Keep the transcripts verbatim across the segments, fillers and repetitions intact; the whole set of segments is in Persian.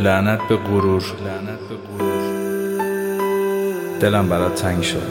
لعنت به غرور، دلم برات تنگ شد.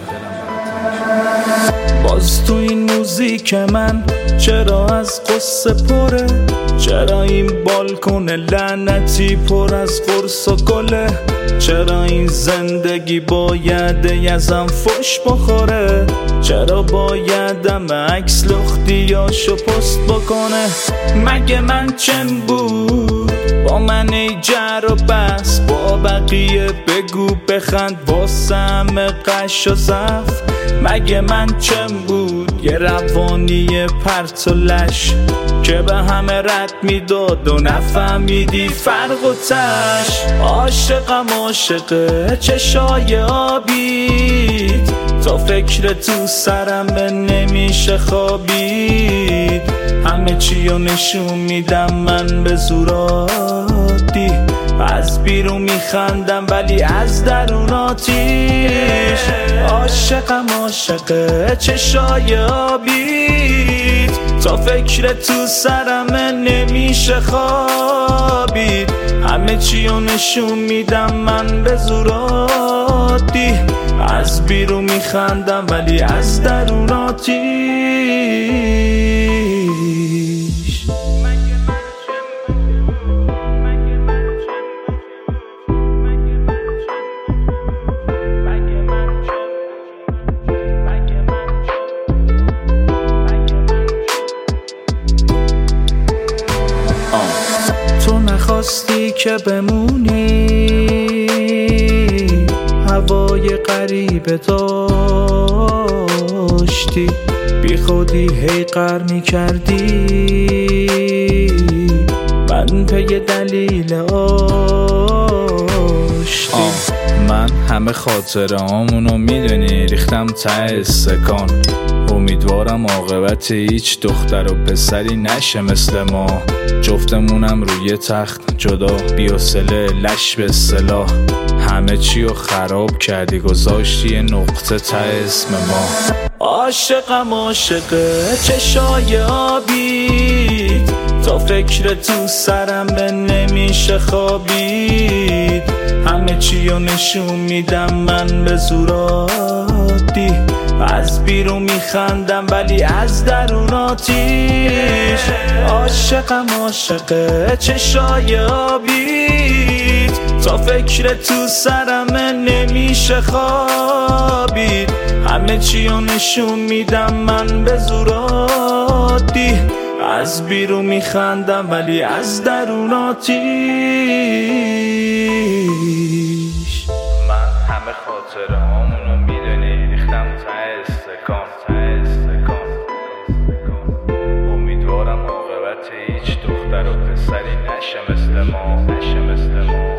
باز تو این موزیک من چرا از قصه پره؟ چرا این بالکن لعنتی پر از قرص و گله؟ چرا این زندگی باید یزم فش بخوره؟ چرا بایدم عکس لختیاشو پست بکنه؟ مگه من چم بود با من ای جر و بس؟ با بقیه بگو بخند واسه همه قش و زف. مگه من چم بود یه روانی پرت و لش که به همه رد میداد و نفهمیدی فرق و تش؟ عاشقم عاشق چشای آبید، تا فکر تو سرم نمیشه خوابید. همه چیو نشون میدم من به زورادی، از بیرون میخندم ولی از درون آتیش. عاشقم عاشق چشای آبید، تا فکر تو سرم نمیشه خوابید. همه چیو نشون میدم من به زورادی، از بیرون میخندم ولی از درون آتیش. تو نخواستی که بمونی، هوای غریبه داشتی، بی خودی هی غر می‌کردی من پی دلیل آشتی. من همه خاطرهامونو میدونی ریختم ته استکان. امیدوارم عاقبت هیچ دختر و پسری نشه مثل ما، جفتمونم روی تخت جدا بی‌حوصله لش به اصطلاح. همه چی رو خراب کردی گذاشتی یه نقطه ته اسم ما. عاشقم عاشق چشای آبید، تا فکر تو سرم نمیشه خوابید. همه چی رو نشون میدم من به زورادی، از بیرون میخندم ولی از درون آتیش. عاشقم عاشق چشای آبید، تا فکر تو سرم نمیشه خوابید. همه چی رو نشون میدم من به زورادی، از بیرون میخندم ولی از درون آتیش. من همه خاطرهامونو میدونی ریختم ته استکان، ته استکان. امیدوارم عاقبت هیچ دختر و پسری نشه مثل ما، نشه مثل ما.